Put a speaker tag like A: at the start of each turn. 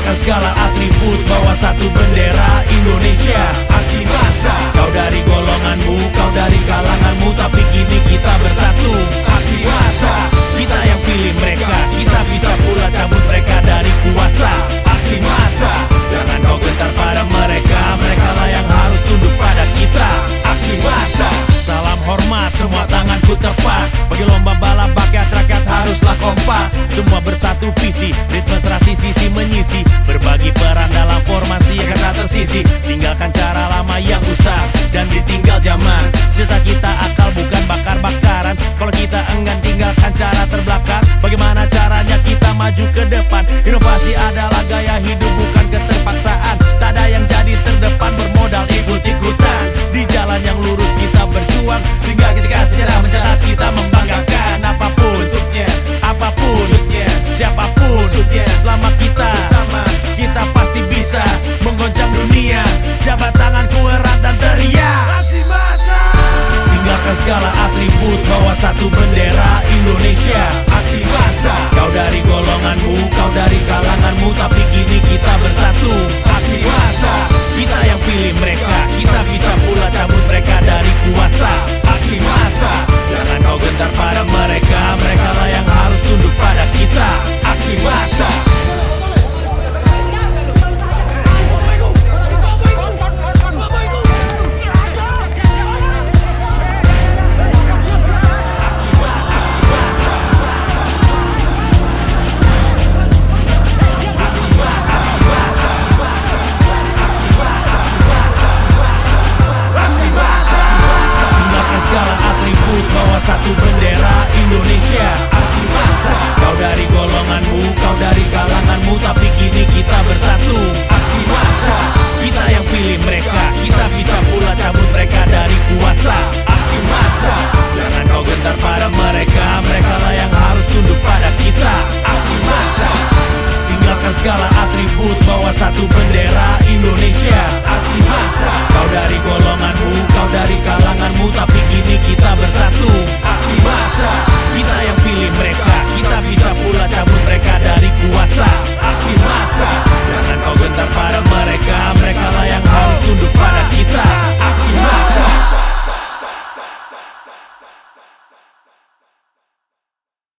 A: Tinggalkan segala atribut, bawa satu bendera Indonesia. Aksi massa. Kau dari golonganmu, kau dari kalanganmu, tapi kini kita bersatu. Aksi massa. Kita yang pilih mereka, kita bisa pula cabut mereka dari kuasa. Aksi massa. Jangan kau gentar pada mereka, mereka lah yang harus tunduk pada kita. Aksi massa. Salam hormat, semua tanganku tepat. Bagi lomba balap rakyat haruslah kompak. Semua bersatu visi, ritme serasi sisi menyisi. Berbagi peran dalam formasi yang tak tersisi. Tinggalkan cara lama yang usang dan ditinggal zaman. Cita kita akal bukan bakar-bakaran. Kalau kita enggan tinggalkan cara terbelakang, bagaimana caranya kita maju ke depan? Inovasi adalah gaya hidup bukan keterpaksaan. Tak ada yang jadi terdepan bermodal ikut-ikutan. Di jalan yang lurus kita berjuang, sehingga ketika sejarah mencatat kita membanggakan. Apapun bentuknya, apapun wujudnya, siapapun musuhnya, selama kita bersama, kita pasti bisa menggoncang dunia. Jabat tanganku erat dan teriak. Aksi massa. Tinggalkan segala atribut, bawa satu bendera Indonesia. Aksi massa. Kau dari golonganmu, kau dari kalanganmu, tapi kini kita bersatu. Aksi massa. Kita yang pilih mereka, kita bisa pula cabut mereka dari kuasa. Aksi massa. Jangan kau gentar pada mereka, mereka lah yang harus tunduk pada kita. Aksi massa. Bawa satu bendera Indonesia. Aksi massa. Kau dari golonganmu, kau dari kalanganmu, tapi kini kita bersatu. Aksi massa. Kita yang pilih mereka, kita bisa pula cabut mereka dari kuasa. Aksi massa. Jangan kau gentar pada mereka, mereka lah yang harus tunduk pada kita. Aksi massa. Tinggalkan segala atribut, bawa satu bendera Indonesia. Aksi massa. Kau dari golonganmu, kau dari kalanganmu, tapi kini kita bersatu. Aksi massa. Kita yang pilih mereka, kita bisa pula cabut mereka dari kuasa. Aksi massa.